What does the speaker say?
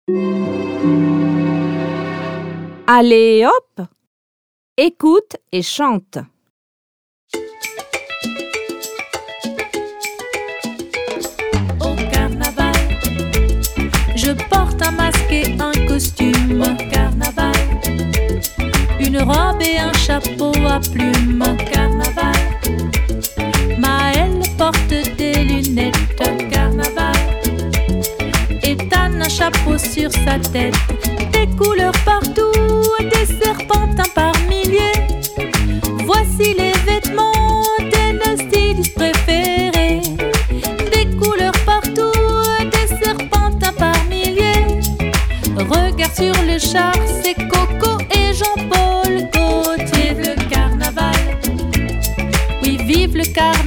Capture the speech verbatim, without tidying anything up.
Allez hop, écoute et chante. Au carnaval, je porte un masque et un costume. Au carnaval, une robe et un chapeau à plumes. Au carnaval, Maëlle porte des lunettes. Au carnaval, Ethan un chapeau sur sa tête. Des couleurs partout, des serpentins par milliers. Voici les vêtements de nos stylistes préférés. Des couleurs partout, des serpentins par milliers. Regarde sur le char, c'est Coco et Jean-Paul Gaultier. Vive le carnaval, oui vive le carnaval.